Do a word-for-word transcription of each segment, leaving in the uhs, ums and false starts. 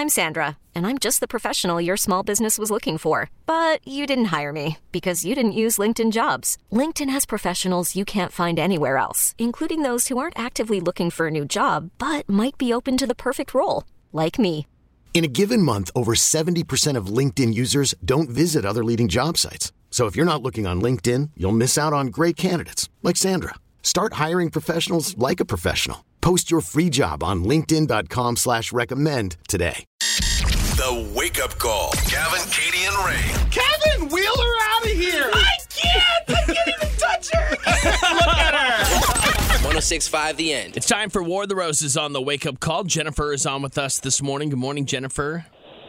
I'm Sandra, and I'm just the professional your small business was looking for. But you didn't hire me because you didn't use LinkedIn Jobs. LinkedIn has professionals you can't find anywhere else, including those who aren't actively looking for a new job, but might be open to the perfect role, like me. In a given month, over seventy percent of LinkedIn users don't visit other leading job sites. So if you're not looking on LinkedIn, you'll miss out on great candidates like Sandra. Start hiring professionals like a professional. Post your free job on linkedin.com slash recommend today. The Wake Up Call. Gavin, Katie, and Ray. Kevin, wheel her out of here. I can't. I can't even touch her. Look at her. one oh six point five The End. It's time for War of the Roses on the Wake Up Call. Jennifer is on with us this morning. Good morning, Jennifer.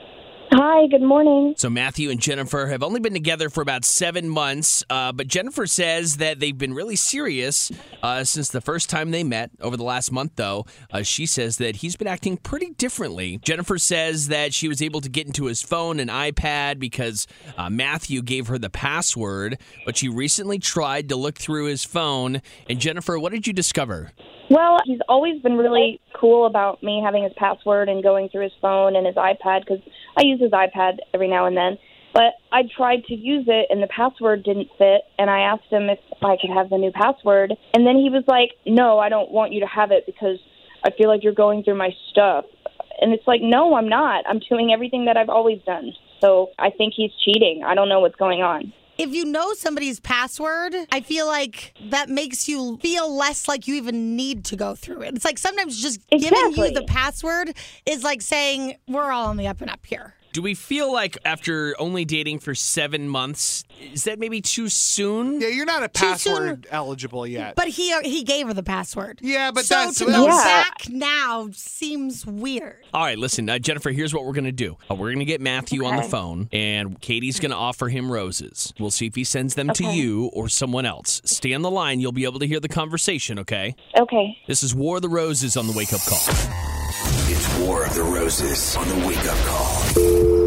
Hi, good morning. So Matthew and Jennifer have only been together for about seven months, uh, but Jennifer says that they've been really serious uh, since the first time they met. Over the last month, though, uh, she says that he's been acting pretty differently. Jennifer says that she was able to get into his phone and iPad because uh, Matthew gave her the password, but she recently tried to look through his phone. And Jennifer, what did you discover? Well, he's always been really cool about me having his password and going through his phone and his iPad because I use his iPad every now and then. But I tried to use it and the password didn't fit, and I asked him if I could have the new password. And then he was like, no, I don't want you to have it because I feel like you're going through my stuff. And it's like, no, I'm not. I'm doing everything that I've always done. So I think he's cheating. I don't know what's going on. If you know somebody's password, I feel like that makes you feel less like you even need to go through it. It's like sometimes just Exactly. giving you the password is like saying we're all on the up and up here. Do we feel like after only dating for seven months, is that maybe too soon? Yeah, you're not a Too password soon. eligible yet. But he he gave her the password. Yeah, but so that's- to go Yeah. back now seems weird. All right, listen, uh, Jennifer, here's what we're going to do. Uh, we're going to get Matthew on the Okay. phone, and Katie's going to offer him roses. We'll see if he sends them to Okay. you or someone else. Stay on the line. You'll be able to hear the conversation, okay? Okay. This is War of the Roses on the Wake Up Call. It's War of the Roses on the Wake Up Call.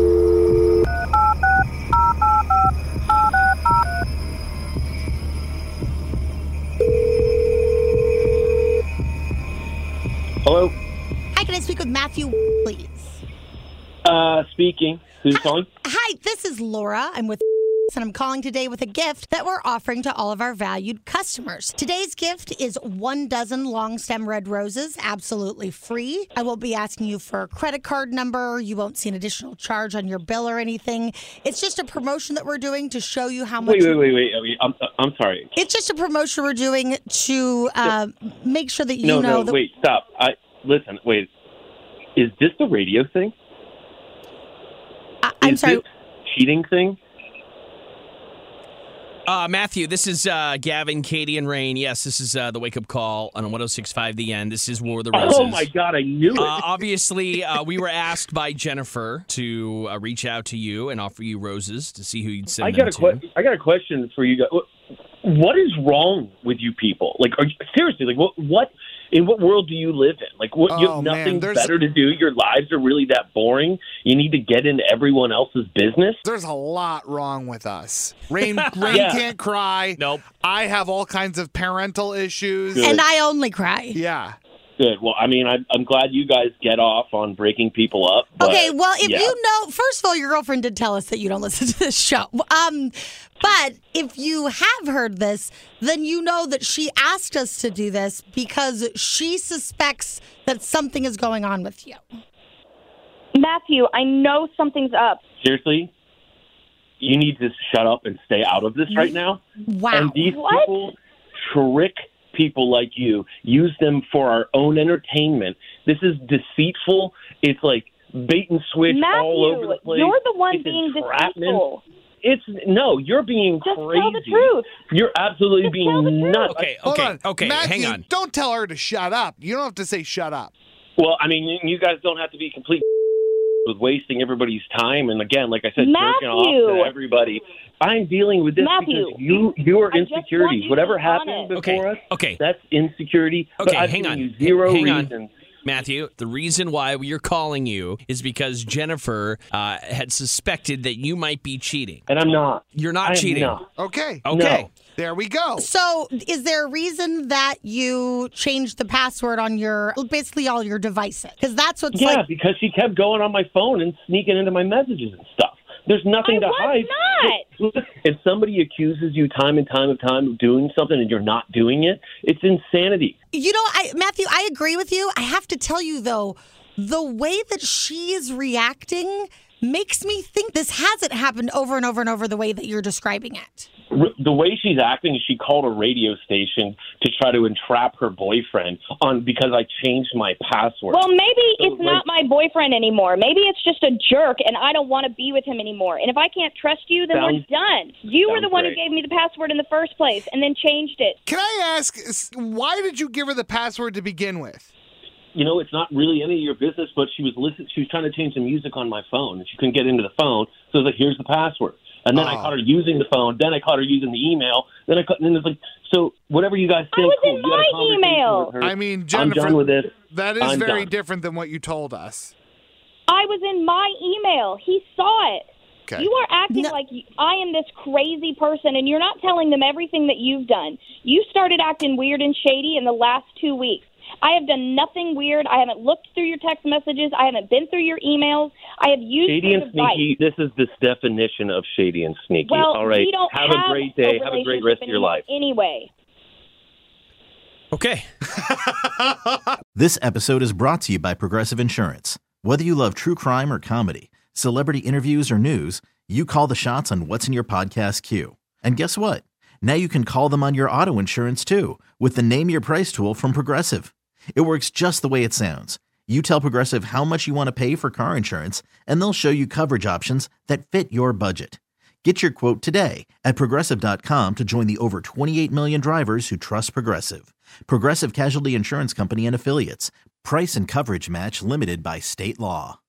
Hello, Hi, can I speak with Matthew, please? uh, speaking. Who's calling? Hi, this is Laura. I'm with and I'm calling today with a gift that we're offering to all of our valued customers. Today's gift is one dozen long stem red roses, absolutely free. I won't be asking you for a credit card number. You won't see an additional charge on your bill or anything. It's just a promotion that we're doing to show you how much. Wait, wait, wait, wait. wait. I'm, I'm sorry. It's just a promotion we're doing to uh, make sure that you no, know no, that. wait, stop. I listen. Wait, is this the radio thing? I, I'm is sorry. This cheating thing? Uh, Matthew, this is uh, Gavin, Katie, and Rain. Yes, this is uh, the Wake Up Call on one oh six point five The End. This is War of the Roses. Oh my God, I knew it. Uh, obviously, uh, we were asked by Jennifer to uh, reach out to you and offer you roses to see who you'd send I them got a to. que- I got a question for you guys. What- What is wrong with you people? Like, are you, seriously, like, what, what, in what world do you live in? Like, what, you Oh, have man, nothing there's- better to do? Your lives are really that boring? You need to get into everyone else's business? There's a lot wrong with us. Rain, Rain Yeah. can't cry. Nope. I have all kinds of parental issues. Good. And I only cry. Yeah. Good. Well, I mean, I, I'm glad you guys get off on breaking people up. But, Okay, well, if yeah. you know, first of all, your girlfriend did tell us that you don't listen to this show. Um, but if you have heard this, then you know that she asked us to do this because she suspects that something is going on with you. Matthew, I know something's up. Seriously, you need to shut up and stay out of this right now. Wow. And these What? people trick people like you, use them for our own entertainment. This is deceitful. It's like bait and switch Matthew, all over the place. you're the one It's being entrapment. deceitful. It's no, you're being Just crazy. tell the truth. You're absolutely Just being tell the truth. nuts. Okay, Hold okay, on. okay. Matthew, Hang on. Don't tell her to shut up. You don't have to say shut up. Well, I mean, you- you guys don't have to be complete with wasting everybody's time. And again, like I said, jerking off Matthew. to everybody. I'm dealing with this Matthew. because you, your I just want insecurities, you to whatever be happened honest. before Okay, us, okay. that's insecurity. But Okay, I've hang given on. you zero Hang on. reason. Matthew, the reason why we are calling you is because Jennifer uh, had suspected that you might be cheating. And I'm not. You're I not am cheating. not. Okay. Okay. No. There we go. So, is there a reason that you changed the password on your, basically all your devices? Because that's what's Yeah, like. because she kept going on my phone and sneaking into my messages and stuff. There's nothing I to was hide. not. If somebody accuses you time and time and time of doing something and you're not doing it, it's insanity. You know, I, Matthew, I agree with you. I have to tell you, though, the way that she is reacting makes me think this hasn't happened over and over and over the way that you're describing it. The way she's acting is she called a radio station to try to entrap her boyfriend on because I changed my password. Well, maybe So, it's not my boyfriend anymore. Maybe it's just a jerk, and I don't want to be with him anymore. And if I can't trust you, then Sounds- we're done. You were sounds the one great. who gave me the password in the first place and then changed it. Can I ask, s- why did you give her the password to begin with? You know, it's not really any of your business, but she was listening. She was trying to change the music on my phone, and she couldn't get into the phone. So I was like, here's the password. And then I Oh. caught her using the phone. Then I caught her using the email. Then I caught, and then it's like, so whatever you guys I think. was cool. in You had a my conversation email. with her. I mean, I'm Jennifer, done with this. that is I'm very done. different than what you told us. I was in my email. He saw it. Okay. You are acting No. like I am this crazy person, and you're not telling them everything that you've done. You started acting weird and shady in the last two weeks. I have done nothing weird. I haven't looked through your text messages. I haven't been through your emails. I have used Shady your and device. sneaky. This is the definition of shady and sneaky. Well, All right. we don't have, have a great day. Have a great rest of your relationship life. anymore Anyway. Okay. This episode is brought to you by Progressive Insurance. Whether you love true crime or comedy, celebrity interviews or news, you call the shots on what's in your podcast queue. And guess what? Now you can call them on your auto insurance too with the Name Your Price tool from Progressive. It works just the way it sounds. You tell Progressive how much you want to pay for car insurance, and they'll show you coverage options that fit your budget. Get your quote today at Progressive dot com to join the over twenty-eight million drivers who trust Progressive. Progressive Casualty Insurance Company and Affiliates. Price and coverage match limited by state law.